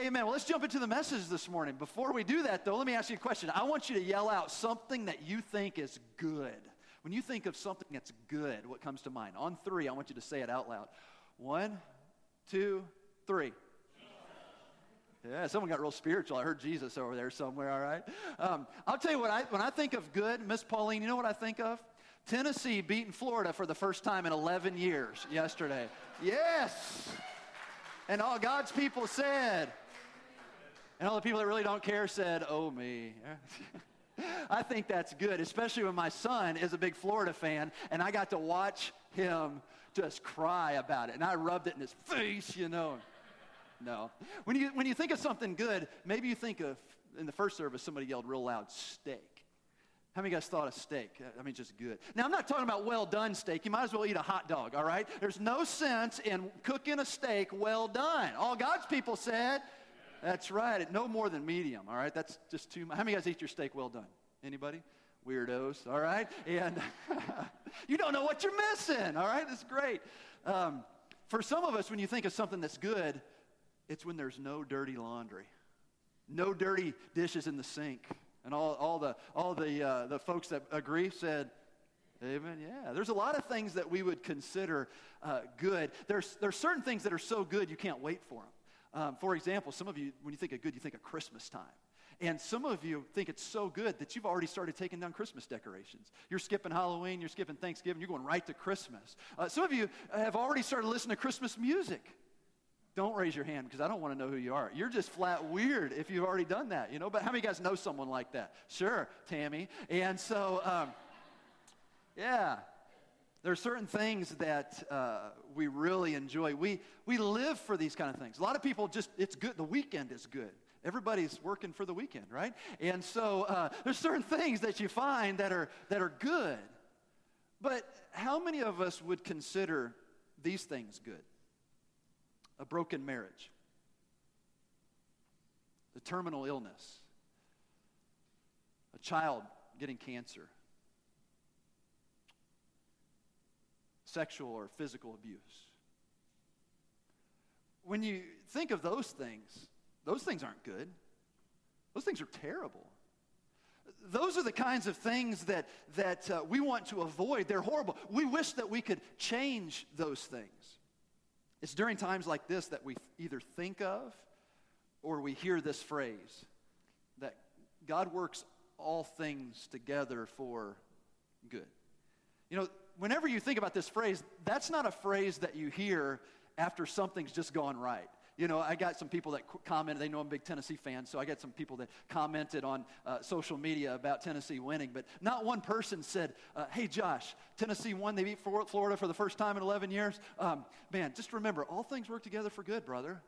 Amen. Well, let's jump into the message this morning. Before we do that, though, let me ask you a question. I want you to yell out something that you think is good. When you think of something that's good, what comes to mind? On three, I want you to say it out loud. 1, 2, 3. Yeah, someone got real spiritual. I heard Jesus over there somewhere, all right? I'll tell you what, when I think of good, Miss Pauline, you know what I think of? Tennessee beating Florida for the first time in 11 years yesterday. Yes! And all God's people said, and all the people that really don't care said, oh me. I think that's good, especially when my son is a big Florida fan, and I got to watch him just cry about it. And I rubbed it in his face, you know. No. When you think of something good, maybe you think of, in the first service, somebody yelled real loud, steak. How many of you guys thought of steak? I mean, just good. Now, I'm not talking about well-done steak. You might as well eat a hot dog, all right? There's no sense in cooking a steak well done. All God's people said, that's right, no more than medium, all right? That's just too much. How many of you guys eat your steak well done? Anybody? Weirdos, all right? And you don't know what you're missing, all right? That's great. For some of us, when you think of something that's good, it's when there's no dirty laundry, no dirty dishes in the sink. And all the folks that agree said, amen, yeah. There's a lot of things that we would consider good. There's certain things that are so good you can't wait for them. For example, some of you, when you think of good, you think of Christmas time. And some of you think it's so good that you've already started taking down Christmas decorations. You're skipping Halloween, you're skipping Thanksgiving, you're going right to Christmas. Some of you have already started listening to Christmas music. Don't raise your hand because I don't want to know who you are. You're just flat weird if you've already done that, you know. But how many of you guys know someone like that? Sure, Tammy. And so, yeah, there are certain things that we really enjoy. We live for these kind of things. A lot of people it's good. The weekend is good. Everybody's working for the weekend, right? And so there's certain things that you find that are good. But how many of us would consider these things good? A broken marriage, a terminal illness, a child getting cancer, sexual or physical abuse. When you think of those things aren't good. Those things are terrible. Those are the kinds of things that we want to avoid. They're horrible. We wish that we could change those things. It's during times like this that we either think of or we hear this phrase, that God works all things together for good. You know, whenever you think about this phrase, that's not a phrase that you hear after something's just gone right. You know, I got some people that commented, they know I'm a big Tennessee fan, so I got some people that commented on social media about Tennessee winning, but not one person said, hey Josh, Tennessee won, they beat Florida for the first time in 11 years. Man, just remember, all things work together for good, brother.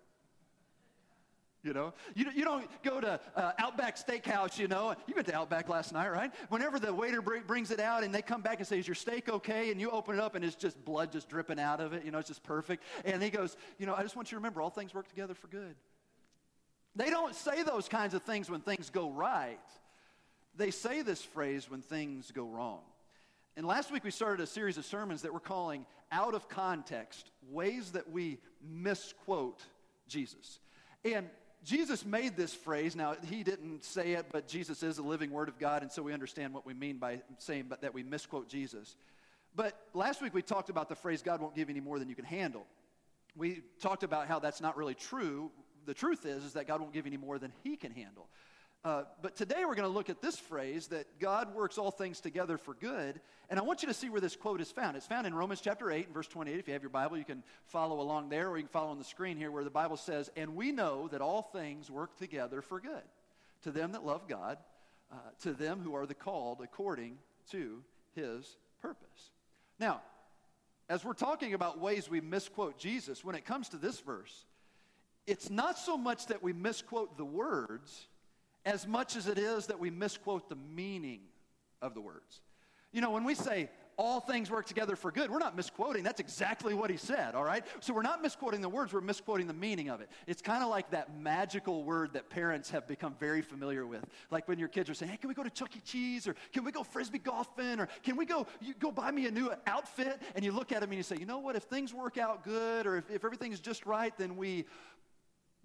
You know, you don't go to Outback Steakhouse, you know. You went to Outback last night, right? Whenever the waiter brings it out and they come back and say, is your steak okay? And you open it up and it's just blood just dripping out of it. You know, it's just perfect. And he goes, you know, I just want you to remember, all things work together for good. They don't say those kinds of things when things go right. They say this phrase when things go wrong. And last week we started a series of sermons that we're calling Out of Context, Ways That We Misquote Jesus. And Jesus made this phrase. Now, he didn't say it, but Jesus is the living word of God, and so we understand what we mean by saying that we misquote Jesus. But last week we talked about the phrase, God won't give you any more than you can handle. We talked about how that's not really true. The truth is that God won't give you any more than he can handle. But today we're going to look at this phrase that God works all things together for good. And I want you to see where this quote is found. It's found in Romans chapter 8 and verse 28. If you have your Bible, you can follow along there, or you can follow on the screen here where the Bible says, and we know that all things work together for good to them that love God, to them who are the called according to his purpose. Now, as we're talking about ways we misquote Jesus, when it comes to this verse, it's not so much that we misquote the words as much as it is that we misquote the meaning of the words. You know, when we say all things work together for good, we're not misquoting. That's exactly what he said, all right? So we're not misquoting the words, we're misquoting the meaning of it. It's kind of like that magical word that parents have become very familiar with. Like when your kids are saying, hey, can we go to Chuck E. Cheese? Or can we go Frisbee golfing? Or can we go buy me a new outfit? And you look at them and you say, you know what, if things work out good, or if everything's just right, then we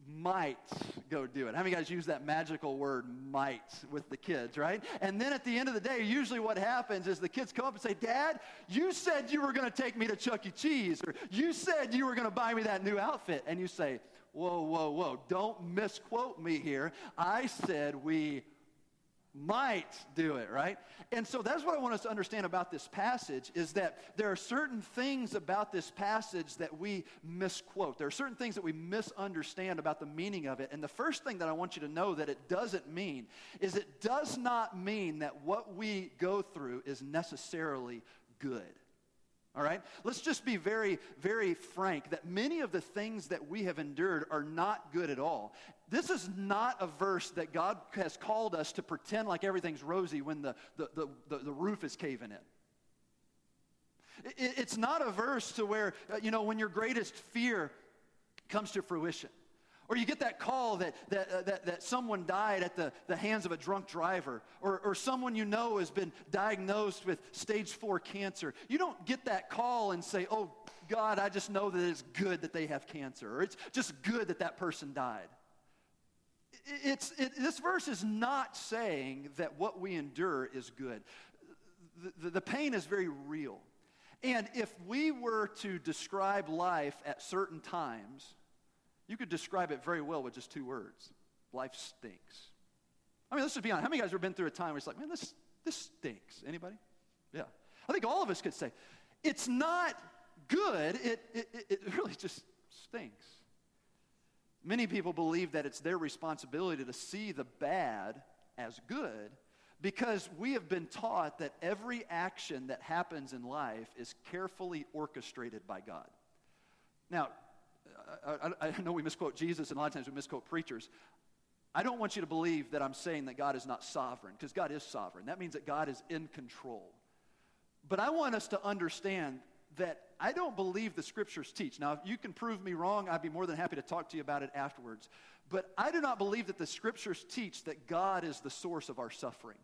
might go do it. How many guys use that magical word might with the kids, right? And then at the end of the day, usually what happens is the kids come up and say, Dad, you said you were going to take me to Chuck E. Cheese, or you said you were going to buy me that new outfit. And you say, whoa, whoa, whoa, don't misquote me here. I said we might do it, right? And so that's what I want us to understand about this passage, is that there are certain things about this passage that we misquote. There are certain things that we misunderstand about the meaning of it. And the first thing that I want you to know that it doesn't mean is it does not mean that what we go through is necessarily good. All right? Let's just be very, very frank that many of the things that we have endured are not good at all. This is not a verse that God has called us to pretend like everything's rosy when the roof is caving in. It's not a verse to where, when your greatest fear comes to fruition. Or you get that call that someone died at the hands of a drunk driver, or someone you know has been diagnosed with stage 4 cancer. You don't get that call and say, oh, God, I just know that it's good that they have cancer, or it's just good that that person died. This verse is not saying that what we endure is good. The pain is very real. And if we were to describe life at certain times, you could describe it very well with just 2 words. Life stinks. I mean, let's just be honest. How many of you guys have been through a time where it's like, man, this stinks? Anybody? Yeah. I think all of us could say, it's not good. It really just stinks. Many people believe that it's their responsibility to see the bad as good because we have been taught that every action that happens in life is carefully orchestrated by God. Now, I know we misquote Jesus, and a lot of times we misquote preachers. I don't want you to believe that I'm saying that God is not sovereign, because God is sovereign. That means that God is in control. But I want us to understand that I don't believe the Scriptures teach. Now, if you can prove me wrong, I'd be more than happy to talk to you about it afterwards. But I do not believe that the Scriptures teach that God is the source of our suffering.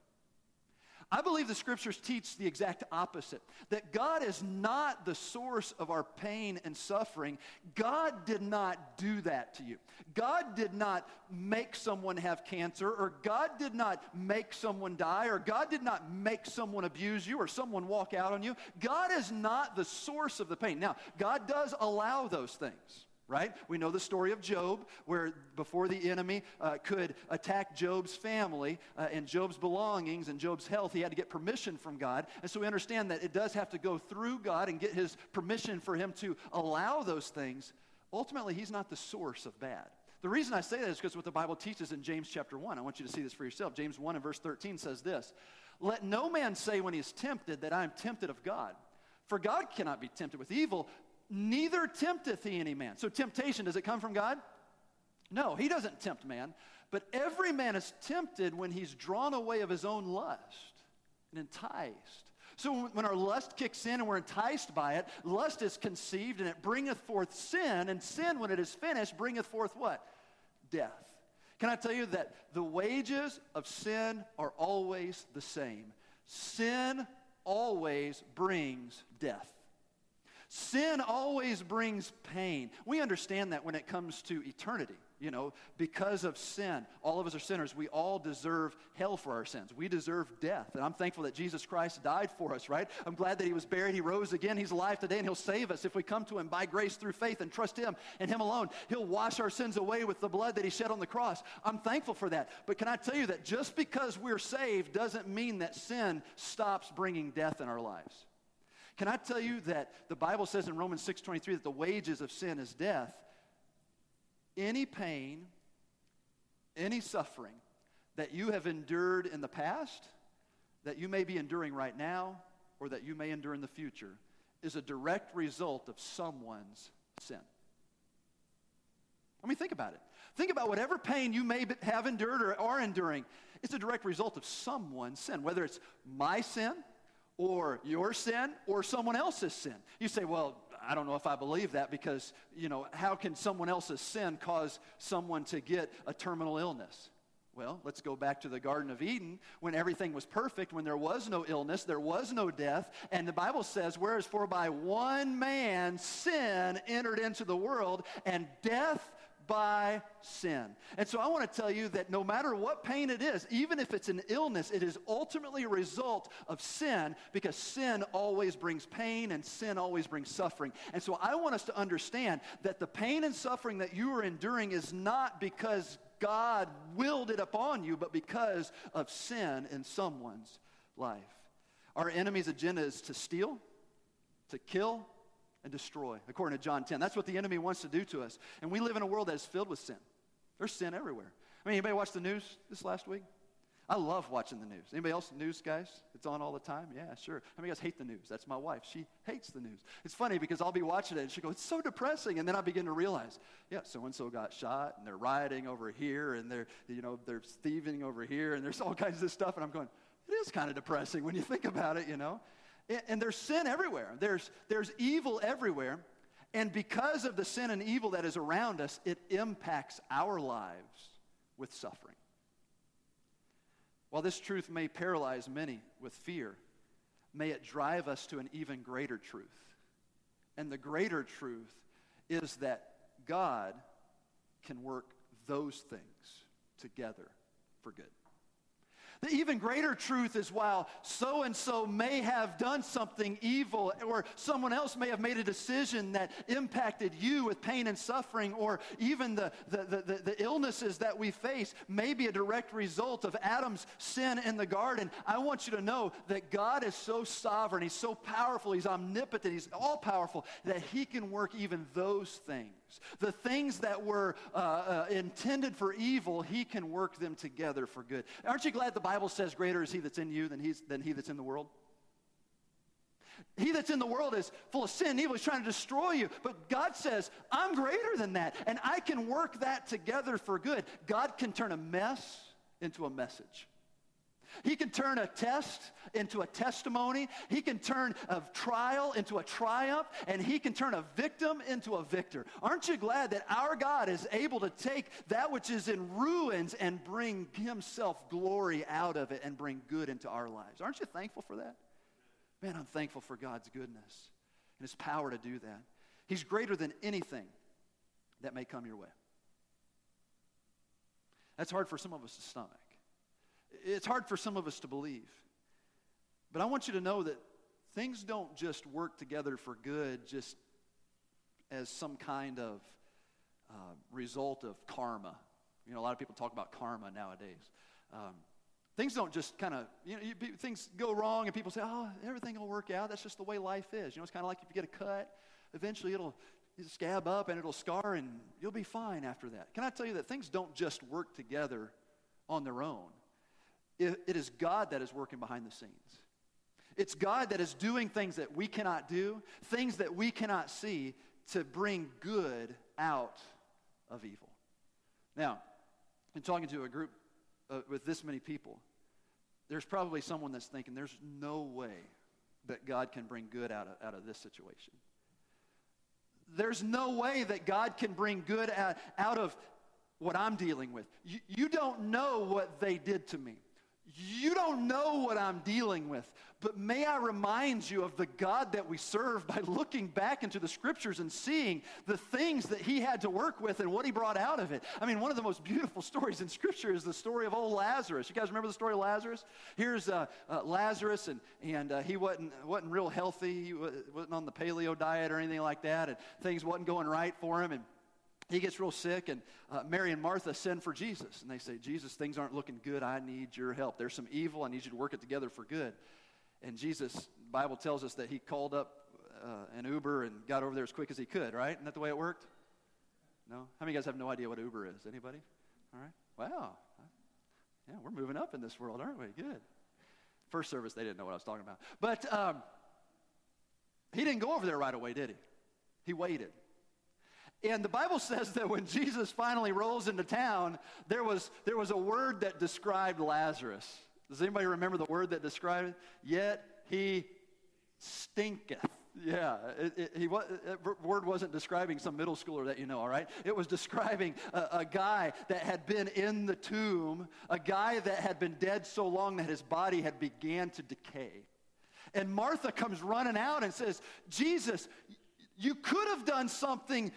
I believe the Scriptures teach the exact opposite, that God is not the source of our pain and suffering. God did not do that to you. God did not make someone have cancer, or God did not make someone die, or God did not make someone abuse you or someone walk out on you. God is not the source of the pain. Now, God does allow those things. Right? We know the story of Job, where before the enemy could attack Job's family and Job's belongings and Job's health, he had to get permission from God. And so we understand that it does have to go through God and get his permission for him to allow those things. Ultimately, he's not the source of bad. The reason I say that is because what the Bible teaches in James chapter 1. I want you to see this for yourself. James 1 and verse 13 says this, "Let no man say when he is tempted that I am tempted of God. For God cannot be tempted with evil, neither tempteth he any man." So temptation, does it come from God? No, he doesn't tempt man. But every man is tempted when he's drawn away of his own lust and enticed. So when our lust kicks in and we're enticed by it, lust is conceived and it bringeth forth sin. And sin, when it is finished, bringeth forth what? Death. Can I tell you that the wages of sin are always the same? Sin always brings death. Sin always brings pain. We understand that when it comes to eternity. Because of sin, all of us are sinners. We all deserve hell for our sins. We deserve death. And I'm thankful that Jesus Christ died for us, right? I'm glad that he was buried. He rose again. He's alive today, and he'll save us if we come to him by grace through faith and trust him and him alone. He'll wash our sins away with the blood that he shed on the cross. I'm thankful for that. But can I tell you that just because we're saved doesn't mean that sin stops bringing death in our lives? Can I tell you that the Bible says in Romans 6:23 that the wages of sin is death? Any pain, any suffering that you have endured in the past, that you may be enduring right now, or that you may endure in the future, is a direct result of someone's sin. I mean, think about it. Think about whatever pain you may have endured or are enduring. It's a direct result of someone's sin, whether it's my sin, or your sin, or someone else's sin. You say, well, I don't know if I believe that because, how can someone else's sin cause someone to get a terminal illness? Well, let's go back to the Garden of Eden when everything was perfect, when there was no illness, there was no death, and the Bible says, whereas for by one man sin entered into the world, and death by sin. And so I want to tell you that no matter what pain it is, even if it's an illness, it is ultimately a result of sin, because sin always brings pain and sin always brings suffering. And so I want us to understand that the pain and suffering that you are enduring is not because God willed it upon you, but because of sin in someone's life. Our enemy's agenda is to steal, to kill, and destroy, according to John 10. That's what the enemy wants to do to us. And we live in a world that is filled with sin. There's sin everywhere. I mean, anybody watch the news this last week? I love watching the news. Anybody else news guys? It's on all the time? Yeah, sure. How many of you guys hate the news? That's my wife. She hates the news. It's funny because I'll be watching it and she'll go, it's so depressing. And then I begin to realize, yeah, so-and-so got shot and they're rioting over here and they're thieving over here and there's all kinds of stuff. And I'm going, it is kind of depressing when you think about it, And there's sin everywhere. There's evil everywhere. And because of the sin and evil that is around us, it impacts our lives with suffering. While this truth may paralyze many with fear, may it drive us to an even greater truth. And the greater truth is that God can work those things together for good. The even greater truth is while so-and-so may have done something evil, or someone else may have made a decision that impacted you with pain and suffering, or even the illnesses that we face may be a direct result of Adam's sin in the garden. I want you to know that God is so sovereign, He's so powerful, He's omnipotent, He's all-powerful, that He can work even those things. The things that were intended for evil, He can work them together for good. Aren't you glad the Bible says greater is He that's in you than he that's in the world? He that's in the world is full of sin and evil. He's trying to destroy you. But God says, I'm greater than that, and I can work that together for good. God can turn a mess into a message. He can turn a test into a testimony. He can turn a trial into a triumph. And He can turn a victim into a victor. Aren't you glad that our God is able to take that which is in ruins and bring Himself glory out of it and bring good into our lives? Aren't you thankful for that? Man, I'm thankful for God's goodness and His power to do that. He's greater than anything that may come your way. That's hard for some of us to stomach. It's hard for some of us to believe. But I want you to know that things don't just work together for good just as some kind of result of karma. A lot of people talk about karma nowadays. Things don't just kind of, things go wrong and people say, oh, everything will work out. That's just the way life is. It's kind of like if you get a cut, eventually it'll scab up and it'll scar and you'll be fine after that. Can I tell you that things don't just work together on their own? It is God that is working behind the scenes. It's God that is doing things that we cannot do, things that we cannot see, to bring good out of evil. Now, in talking to a group with this many people, there's probably someone that's thinking, there's no way that God can bring good out of this situation. There's no way that God can bring good out of what I'm dealing with. You don't know what they did to me. You don't know what I'm dealing with, but may I remind you of the God that we serve by looking back into the Scriptures and seeing the things that He had to work with and what He brought out of it. I mean, one of the most beautiful stories in Scripture is the story of old Lazarus. You guys remember the story of Lazarus? Here's Lazarus, and he wasn't real healthy. He wasn't on the paleo diet or anything like that, and things wasn't going right for him, and he gets real sick, and Mary and Martha send for Jesus. And they say, Jesus, things aren't looking good. I need your help. There's some evil. I need you to work it together for good. And Jesus, the Bible tells us that He called up an Uber and got over there as quick as He could, right? Isn't that the way it worked? No? How many of you guys have no idea what Uber is? Anybody? All right. Wow. Yeah, we're moving up in this world, aren't we? Good. First service, they didn't know what I was talking about. But He didn't go over there right away, did He? He waited. And the Bible says that when Jesus finally rolls into town, there was a word that described Lazarus. Does anybody remember the word that described it? Yet he stinketh. Yeah, that word wasn't describing some middle schooler that you know, all right? It was describing a guy that had been in the tomb, a guy that had been dead so long that his body had began to decay. And Martha comes running out and says, Jesus, you could have done something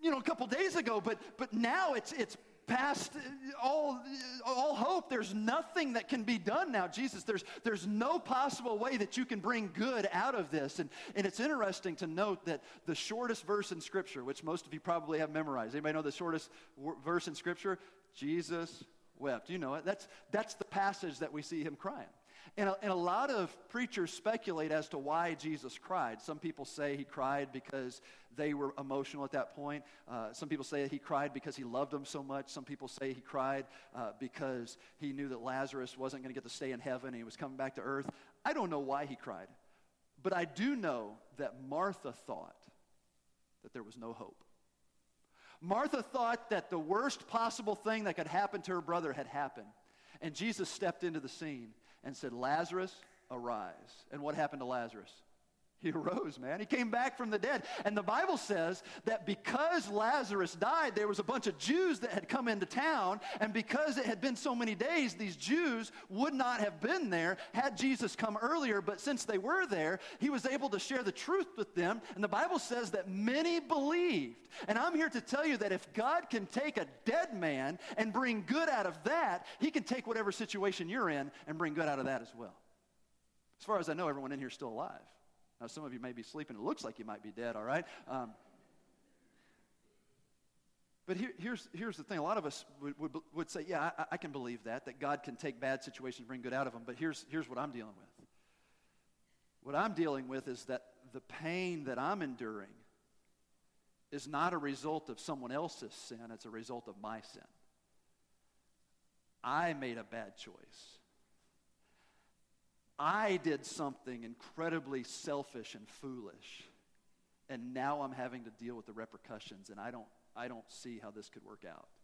a couple days ago, but now it's past all hope. There's nothing that can be done now. Jesus, there's no possible way that you can bring good out of this. And it's interesting to note that the shortest verse in Scripture, which most of you probably have memorized. Anybody know the shortest verse in Scripture? Jesus wept. You know it. That's the passage that we see him crying. And a lot of preachers speculate as to why Jesus cried. Some people say he cried because they were emotional at that point. Some people say he cried because he loved them so much. Some people say he cried because he knew that Lazarus wasn't going to get to stay in heaven and he was coming back to earth. I don't know why he cried. But I do know that Martha thought that there was no hope. Martha thought that the worst possible thing that could happen to her brother had happened. And Jesus stepped into the scene and said, Lazarus, arise. And what happened to Lazarus? He arose, man. He came back from the dead. And the Bible says that because Lazarus died, there was a bunch of Jews that had come into town. And because it had been so many days, these Jews would not have been there had Jesus come earlier. But since they were there, he was able to share the truth with them. And the Bible says that many believed. And I'm here to tell you that if God can take a dead man and bring good out of that, he can take whatever situation you're in and bring good out of that as well. As far as I know, everyone in here is still alive. Now, some of you may be sleeping. It looks like you might be dead, all right? But here's the thing. A lot of us would say, yeah, I can believe that God can take bad situations and bring good out of them. But here's what I'm dealing with. What I'm dealing with is that the pain that I'm enduring is not a result of someone else's sin. It's a result of my sin. I made a bad choice. I did something incredibly selfish and foolish, and now I'm having to deal with the repercussions, and I don't see how this could work out.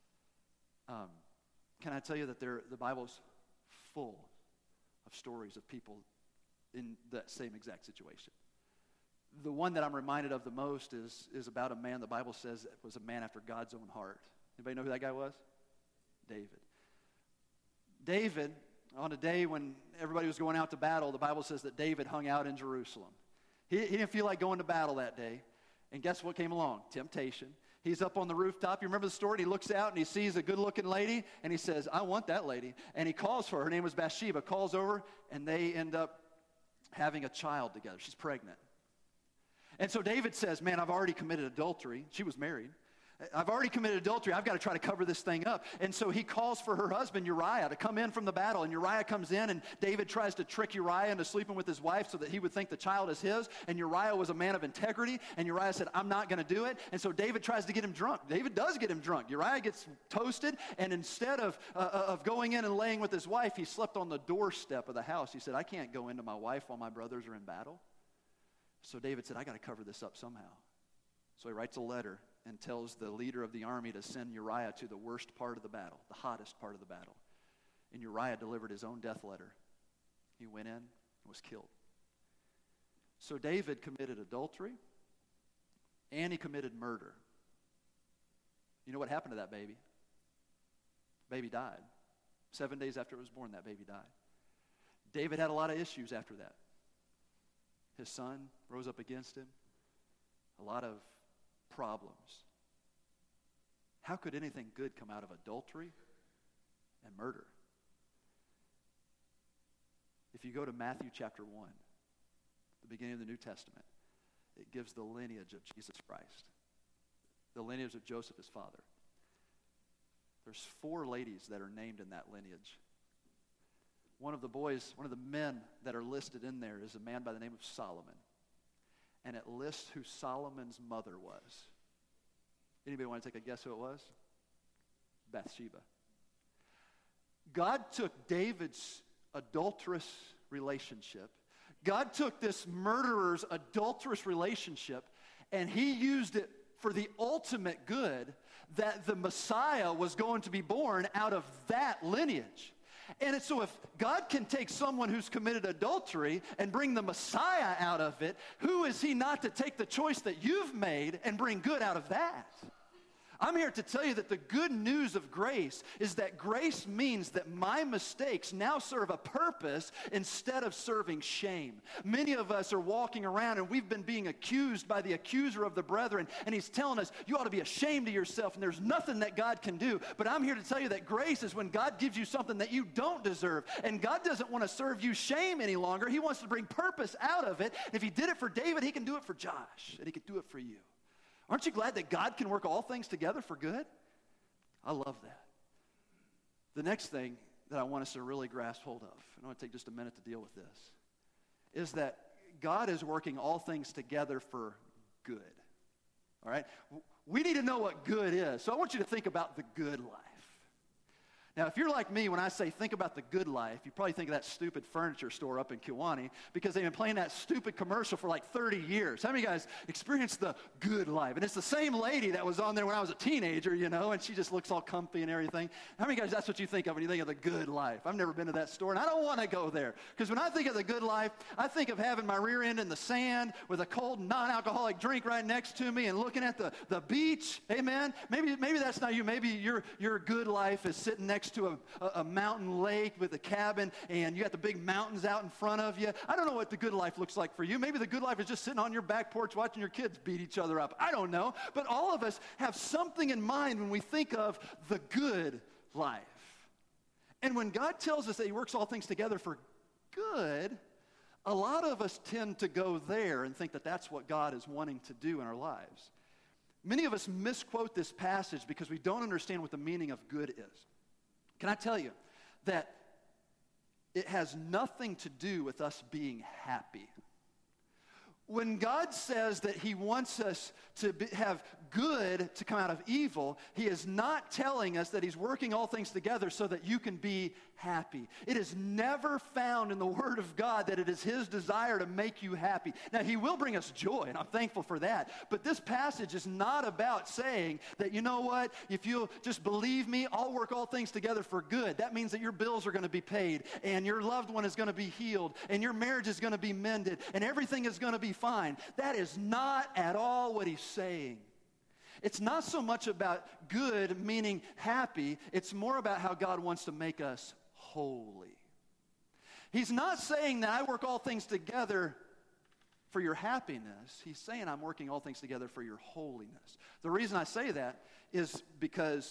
Can I tell you that the Bible's full of stories of people in that same exact situation? The one that I'm reminded of the most is about a man the Bible says was a man after God's own heart. Anybody know who that guy was? David. David, on a day when everybody was going out to battle, the Bible says that David hung out in Jerusalem. He didn't feel like going to battle that day. And guess what came along? Temptation. He's up on the rooftop. You remember the story? And he looks out and he sees a good-looking lady, and he says, I want that lady. And he calls for her. Her name was Bathsheba. Calls over, and they end up having a child together. She's pregnant. And so David says, man, I've already committed adultery. She was married. I've already committed adultery. I've got to try to cover this thing up. And so he calls for her husband, Uriah, to come in from the battle. And Uriah comes in, and David tries to trick Uriah into sleeping with his wife so that he would think the child is his. And Uriah was a man of integrity. And Uriah said, I'm not going to do it. And so David tries to get him drunk. David does get him drunk. Uriah gets toasted. And instead of going in and laying with his wife, he slept on the doorstep of the house. He said, I can't go into my wife while my brothers are in battle. So David said, I got to cover this up somehow. So he writes a letter and tells the leader of the army to send Uriah to the worst part of the battle, the hottest part of the battle. And Uriah delivered his own death letter. He went in and was killed. So David committed adultery and he committed murder. You know what happened to that baby? Baby died. 7 days after it was born, that baby died. David had a lot of issues after that. His son rose up against him. A lot of problems. How could anything good come out of adultery and murder? If you go to Matthew chapter 1, the beginning of the New Testament, it gives the lineage of Jesus Christ, the lineage of Joseph, his father. There's 4 ladies that are named in that lineage. One of the men that are listed in there is a man by the name of Solomon. And it lists who Solomon's mother was. Anybody want to take a guess who it was? Bathsheba. God took David's adulterous relationship. God took this murderer's adulterous relationship, and he used it for the ultimate good, that the Messiah was going to be born out of that lineage. And so if God can take someone who's committed adultery and bring the Messiah out of it, who is he not to take the choice that you've made and bring good out of that? I'm here to tell you that the good news of grace is that grace means that my mistakes now serve a purpose instead of serving shame. Many of us are walking around and we've been being accused by the accuser of the brethren, and he's telling us you ought to be ashamed of yourself and there's nothing that God can do. But I'm here to tell you that grace is when God gives you something that you don't deserve, and God doesn't want to serve you shame any longer. He wants to bring purpose out of it. And if he did it for David, he can do it for Josh, and he can do it for you. Aren't you glad that God can work all things together for good? I love that. The next thing that I want us to really grasp hold of, and I want to take just a minute to deal with this, is that God is working all things together for good. All right? We need to know what good is. So I want you to think about the good life. Now, if you're like me, when I say think about the good life, you probably think of that stupid furniture store up in Kewanee because they've been playing that stupid commercial for like 30 years. How many of you guys experienced the good life? And it's the same lady that was on there when I was a teenager, you know, and she just looks all comfy and everything. How many of you guys, that's what you think of when you think of the good life? I've never been to that store, and I don't want to go there because when I think of the good life, I think of having my rear end in the sand with a cold non-alcoholic drink right next to me and looking at the beach. Amen? Maybe that's not you. Maybe your good life is sitting next to a mountain lake with a cabin, and you got the big mountains out in front of you. I don't know what the good life looks like for you. Maybe the good life is just sitting on your back porch watching your kids beat each other up. I don't know. But all of us have something in mind when we think of the good life. And when God tells us that he works all things together for good, a lot of us tend to go there and think that that's what God is wanting to do in our lives. Many of us misquote this passage because we don't understand what the meaning of good is. Can I tell you that it has nothing to do with us being happy? When God says that he wants us to have good to come out of evil, he is not telling us that he's working all things together so that you can be happy. It is never found in the Word of God that it is his desire to make you happy. Now, he will bring us joy, and I'm thankful for that. But this passage is not about saying that, you know what, if you'll just believe me, I'll work all things together for good. That means that your bills are going to be paid, and your loved one is going to be healed, and your marriage is going to be mended, and everything is going to be fine. That is not at all what he's saying. It's not so much about good meaning happy. It's more about how God wants to make us holy. He's not saying that I work all things together for your happiness. He's saying I'm working all things together for your holiness. The reason I say that is because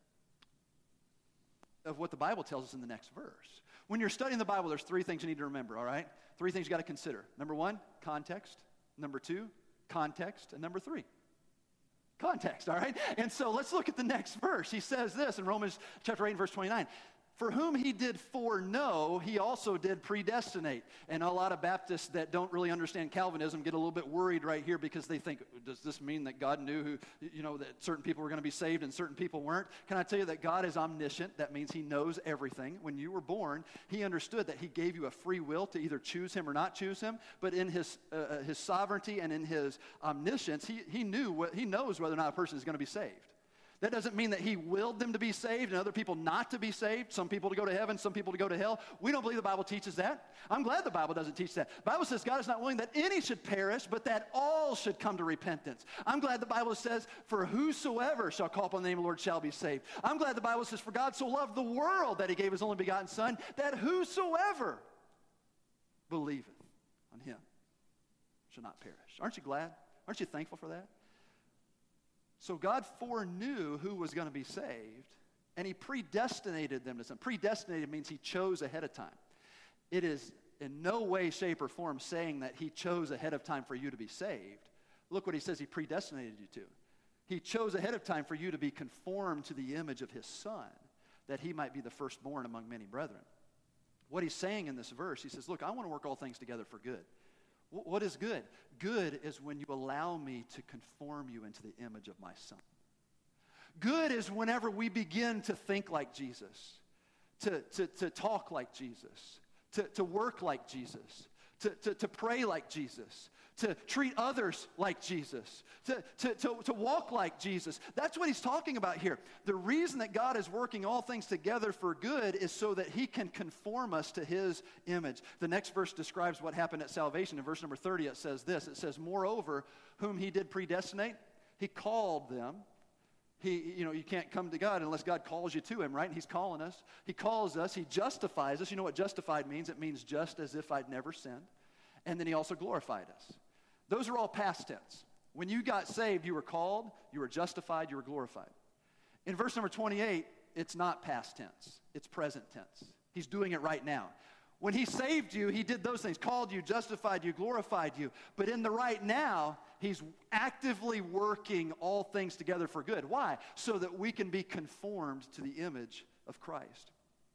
of what the Bible tells us in the next verse. When you're studying the Bible, there's three things you need to remember, all right? Three things you got to consider. Number one, context. Number two, context. And number three, context, all right? And so let's look at the next verse. He says this in Romans chapter 8 and verse 29. For whom he did foreknow, he also did predestinate. And a lot of Baptists that don't really understand Calvinism get a little bit worried right here because they think, does this mean that God knew who, that certain people were going to be saved and certain people weren't? Can I tell you that God is omniscient? That means he knows everything. When you were born, he understood that he gave you a free will to either choose him or not choose him. But in his sovereignty and in his omniscience, he knows whether or not a person is going to be saved. That doesn't mean that he willed them to be saved and other people not to be saved, some people to go to heaven, some people to go to hell. We don't believe the Bible teaches that. I'm glad the Bible doesn't teach that. The Bible says God is not willing that any should perish, but that all should come to repentance. I'm glad the Bible says, for whosoever shall call upon the name of the Lord shall be saved. I'm glad the Bible says, for God so loved the world that he gave his only begotten Son, that whosoever believeth on him shall not perish. Aren't you glad? Aren't you thankful for that? So God foreknew who was going to be saved, and he predestinated them to something. Predestinated means he chose ahead of time. It is in no way, shape, or form saying that he chose ahead of time for you to be saved. Look what he says he predestinated you to. He chose ahead of time for you to be conformed to the image of his Son, that he might be the firstborn among many brethren. What he's saying in this verse, he says, look, I want to work all things together for good. What is good? Good is when you allow me to conform you into the image of my Son. Good is whenever we begin to think like Jesus, to talk like Jesus, to work like Jesus, to pray like Jesus, to treat others like Jesus, to walk like Jesus. That's what he's talking about here. The reason that God is working all things together for good is so that he can conform us to his image. The next verse describes what happened at salvation. In verse number 30, it says this. It says, moreover, whom he did predestinate, he called them. You can't come to God unless God calls you to him, right? And he's calling us. He calls us. He justifies us. You know what justified means? It means just as if I'd never sinned. And then he also glorified us. Those are all past tense. When you got saved, you were called, you were justified, you were glorified. In verse number 28, it's not past tense. It's present tense. He's doing it right now. When he saved you, he did those things, called you, justified you, glorified you. But in the right now, he's actively working all things together for good. Why? So that we can be conformed to the image of Christ.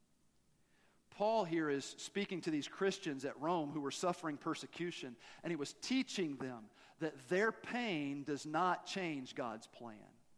Paul here is speaking to these Christians at Rome who were suffering persecution, and he was teaching them that their pain does not change God's plan.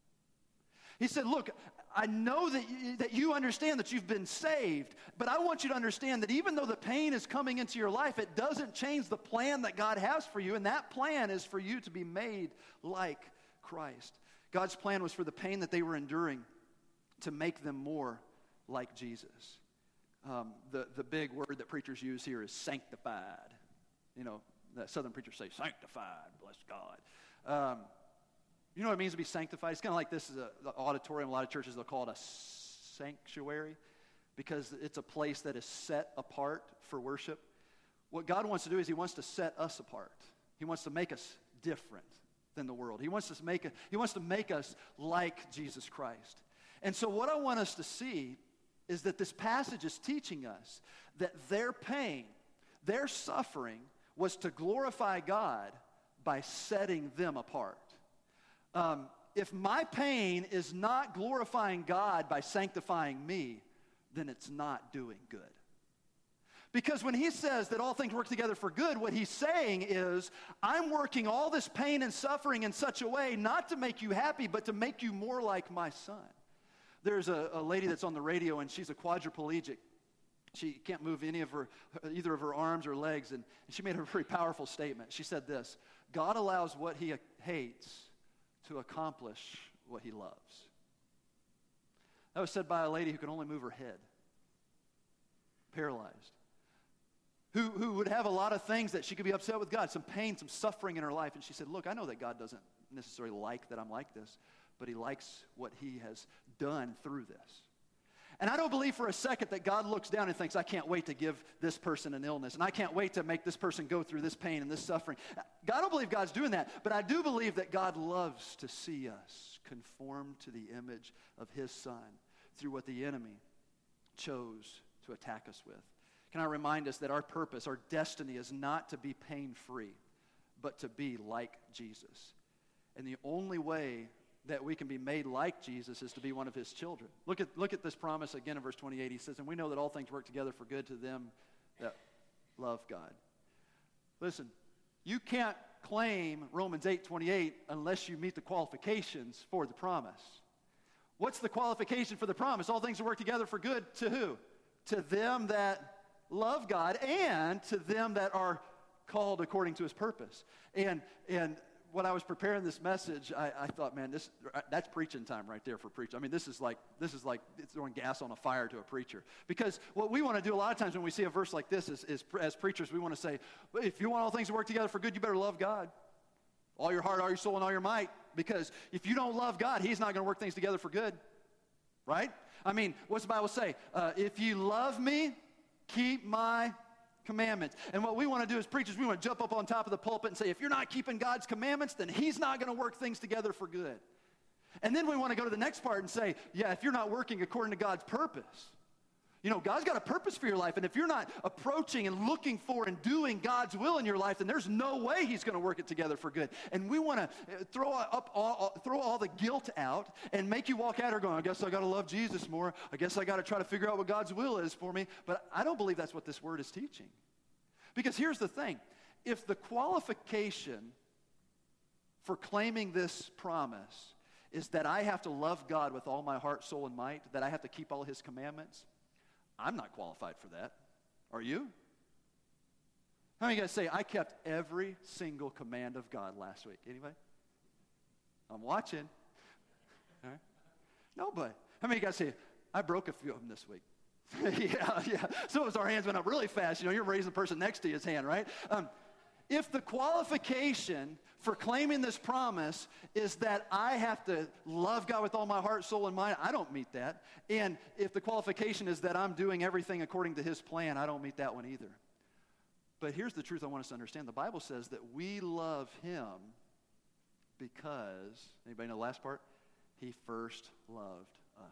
He said, look, I know that you understand that you've been saved, but I want you to understand that even though the pain is coming into your life, it doesn't change the plan that God has for you, and that plan is for you to be made like Christ. God's plan was for the pain that they were enduring to make them more like Jesus. The big word that preachers use here is sanctified. You know, that Southern preachers say, sanctified, bless God. You know what it means to be sanctified? It's kind of like this is the auditorium. A lot of churches, they'll call it a sanctuary because it's a place that is set apart for worship. What God wants to do is he wants to set us apart. He wants to make us different than the world. He wants to make us like Jesus Christ. And so what I want us to see is that this passage is teaching us that their pain, their suffering, was to glorify God by setting them apart. If my pain is not glorifying God by sanctifying me, then it's not doing good. Because when he says that all things work together for good, what he's saying is, I'm working all this pain and suffering in such a way not to make you happy, but to make you more like my son. There's a lady that's on the radio, and she's a quadriplegic. She can't move either of her arms or legs, and she made a very powerful statement. She said this: God allows what he hates to accomplish what he loves. That was said by a lady who could only move her head, paralyzed, who would have a lot of things that she could be upset with God, some pain, some suffering in her life. And she said, look, I know that God doesn't necessarily like that I'm like this, but he likes what he has done through this. And I don't believe for a second that God looks down and thinks, I can't wait to give this person an illness, and I can't wait to make this person go through this pain and this suffering. I don't believe God's doing that, but I do believe that God loves to see us conform to the image of his son through what the enemy chose to attack us with. Can I remind us that our purpose, our destiny is not to be pain-free, but to be like Jesus. And the only way that we can be made like Jesus is to be one of his children. Look at this promise again in verse 28. He says, and we know that all things work together for good to them that love God. Listen, you can't claim Romans 8:28 unless you meet the qualifications for the promise. What's the qualification for the promise? All things work together for good to who? To them that love God and to them that are called according to his purpose. And when I was preparing this message, I thought, man, that's preaching time right there for preaching. I mean, this is like it's throwing gas on a fire to a preacher. Because what we want to do a lot of times when we see a verse like this is as preachers, we want to say, if you want all things to work together for good, you better love God. All your heart, all your soul, and all your might. Because if you don't love God, he's not going to work things together for good. Right? I mean, what's the Bible say? If you love me, keep my commandments. And what we want to do as preachers, we want to jump up on top of the pulpit and say, if you're not keeping God's commandments, then he's not going to work things together for good. And then we want to go to the next part and say, yeah, if you're not working according to God's purpose, you know, God's got a purpose for your life, and if you're not approaching and looking for and doing God's will in your life, then there's no way he's going to work it together for good. And we want to throw all the guilt out and make you walk out here going, I guess I got to love Jesus more. I guess I got to try to figure out what God's will is for me. But I don't believe that's what this word is teaching. Because here's the thing. If the qualification for claiming this promise is that I have to love God with all my heart, soul, and might, that I have to keep all his commandments, I'm not qualified for that. Are you? How many of you guys say, I kept every single command of God last week? Anybody? I'm watching. All right. Nobody. How many of you guys say, I broke a few of them this week? yeah. Some of us, our hands went up really fast. You know, you're raising the person next to you's hand, right? if the qualification for claiming this promise is that I have to love God with all my heart, soul, and mind, I don't meet that. And if the qualification is that I'm doing everything according to his plan, I don't meet that one either. But here's the truth I want us to understand. The Bible says that we love him because, anybody know the last part? He first loved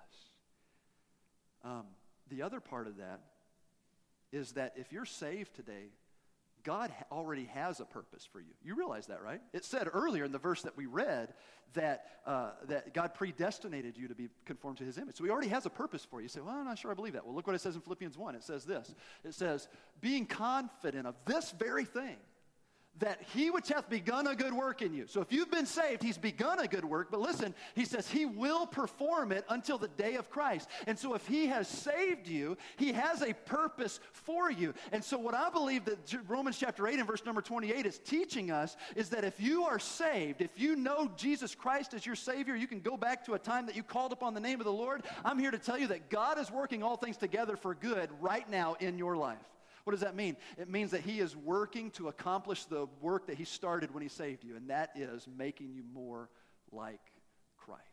us. The other part of that is that if you're saved today, God already has a purpose for you. You realize that, right? It said earlier in the verse that we read that God predestinated you to be conformed to his image. So he already has a purpose for you. You say, well, I'm not sure I believe that. Well, look what it says in Philippians 1. It says this. It says, being confident of this very thing, that he which hath begun a good work in you. So if you've been saved, he's begun a good work. But listen, he says he will perform it until the day of Christ. And so if he has saved you, he has a purpose for you. And so what I believe that Romans chapter 8 and verse number 28 is teaching us is that if you are saved, if you know Jesus Christ as your Savior, you can go back to a time that you called upon the name of the Lord. I'm here to tell you that God is working all things together for good right now in your life. What does that mean? It means that he is working to accomplish the work that he started when he saved you, and that is making you more like Christ.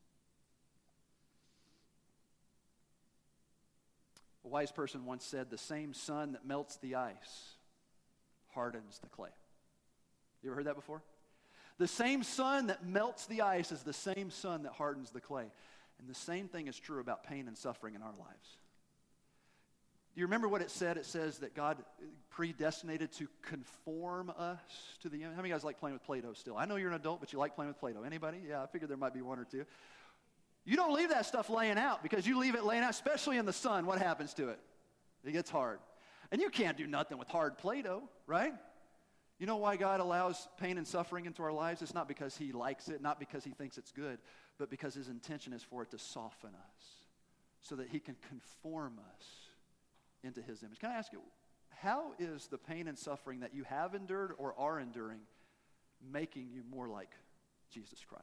A wise person once said, the same sun that melts the ice hardens the clay. You ever heard that before? The same sun that melts the ice is the same sun that hardens the clay. And the same thing is true about pain and suffering in our lives. Do you remember what it said? It says that God predestinated to conform us to the image. How many of you guys like playing with Play-Doh still? I know you're an adult, but you like playing with Play-Doh. Anybody? Yeah, I figured there might be one or two. You don't leave that stuff laying out, because you leave it laying out, especially in the sun. What happens to it? It gets hard. And you can't do nothing with hard Play-Doh, right? You know why God allows pain and suffering into our lives? It's not because he likes it, not because he thinks it's good, but because his intention is for it to soften us so that he can conform us into his image. Can I ask you, how is the pain and suffering that you have endured or are enduring making you more like Jesus Christ?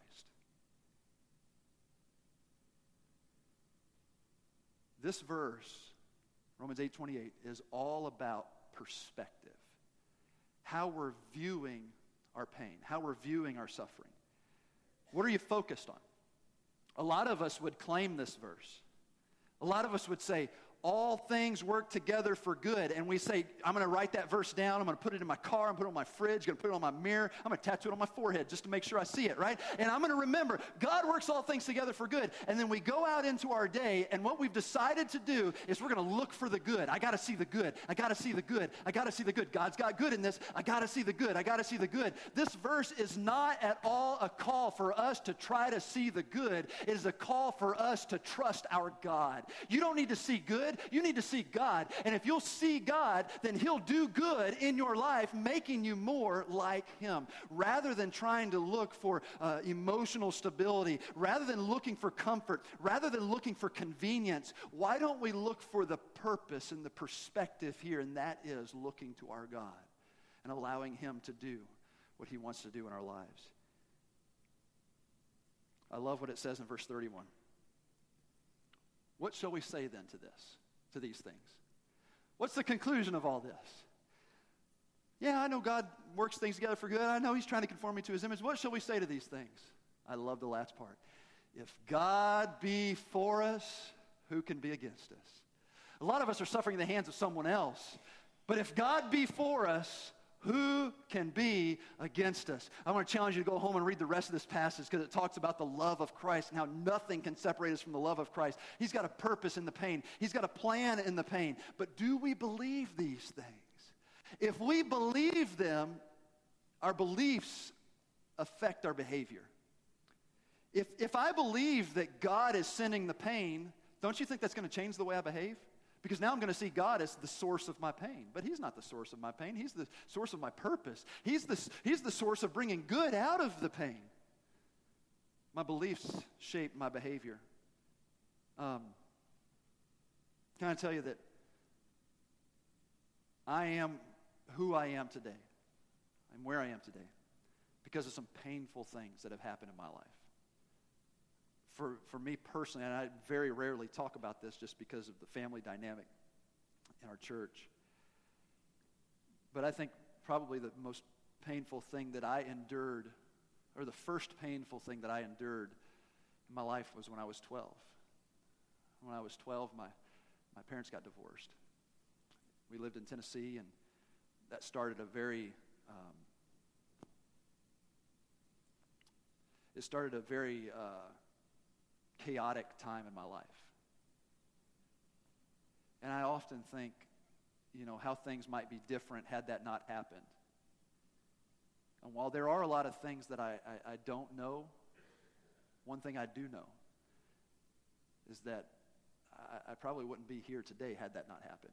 This verse, Romans 8:28, is all about perspective. How we're viewing our pain, how we're viewing our suffering. What are you focused on? A lot of us would claim this verse. A lot of us would say, all things work together for good. And we say, I'm going to write that verse down. I'm going to put it in my car. I'm going to put it on my fridge. I'm going to put it on my mirror. I'm going to tattoo it on my forehead just to make sure I see it, right? And I'm going to remember, God works all things together for good. And then we go out into our day, and what we've decided to do is we're going to look for the good. I got to see the good. I got to see the good. I got to see the good. God's got good in this. I got to see the good. I got to see the good. This verse is not at all a call for us to try to see the good. It is a call for us to trust our God. You don't need to see good. You need to see God. And if you'll see God, then he'll do good in your life, making you more like him. Rather than trying to look for emotional stability, rather than looking for comfort, rather than looking for convenience, why don't we look for the purpose and the perspective here? And that is looking to our God and allowing him to do what he wants to do in our lives. I love what it says in verse 31. What shall we say then to this? To these things? What's the conclusion of all this? Yeah, I know God works things together for good. I know he's trying to conform me to his image. What shall we say to these things? I love the last part. If God be for us, who can be against us? A lot of us are suffering in the hands of someone else. But if God be for us, who can be against us? I want to challenge you to go home and read the rest of this passage, because it talks about the love of Christ and how nothing can separate us from the love of Christ. He's got a purpose in the pain. He's got a plan in the pain. But do we believe these things? If we believe them, our beliefs affect our behavior. If I believe that God is sending the pain, don't you think that's going to change the way I behave? Because now I'm going to see God as the source of my pain. But he's not the source of my pain. He's the source of my purpose. He's the source of bringing good out of the pain. My beliefs shape my behavior. Can I tell you that I am who I am today? I'm where I am today because of some painful things that have happened in my life. For me personally, and I very rarely talk about this just because of the family dynamic in our church, but I think probably the most painful thing that I endured, or the first painful thing that I endured in my life was when I was 12. When I was 12, my parents got divorced. We lived in Tennessee, and that started a very chaotic time in my life. And I often think, how things might be different had that not happened. And while there are a lot of things that I don't know, one thing I do know is that I probably wouldn't be here today had that not happened.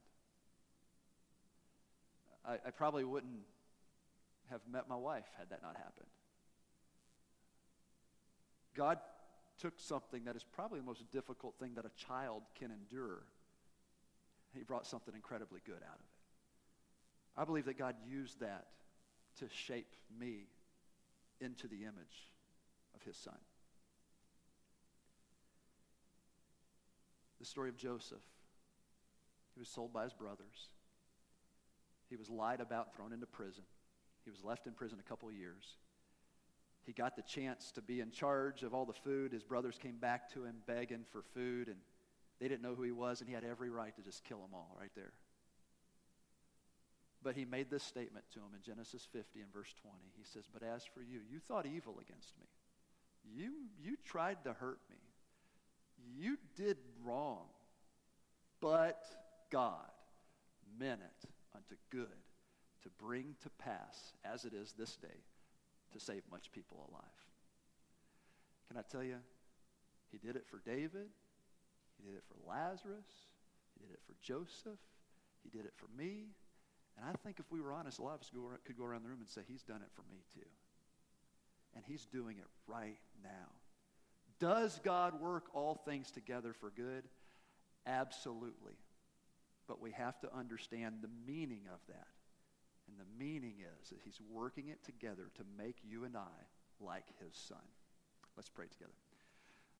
I probably wouldn't have met my wife had that not happened. God took something that is probably the most difficult thing that a child can endure. He brought something incredibly good out of it. I believe that God used that to shape me into the image of his Son. The story of Joseph. He was sold by his brothers. He was lied about, thrown into prison. He was left in prison a couple of years. He got the chance to be in charge of all the food. His brothers came back to him begging for food, and they didn't know who he was, and he had every right to just kill them all right there. But he made this statement to him in Genesis 50 and verse 20. He says, "But as for you, you thought evil against me. You tried to hurt me. You did wrong. But God meant it unto good to bring to pass, as it is this day, to save much people alive." Can I tell you, he did it for David. He did it for Lazarus. He did it for Joseph. He did it for me. And I think if we were honest, a lot of us could go around the room and say, he's done it for me too. And he's doing it right now. Does God work all things together for good? Absolutely. But we have to understand the meaning of that. And the meaning is that he's working it together to make you and I like his Son. Let's pray together.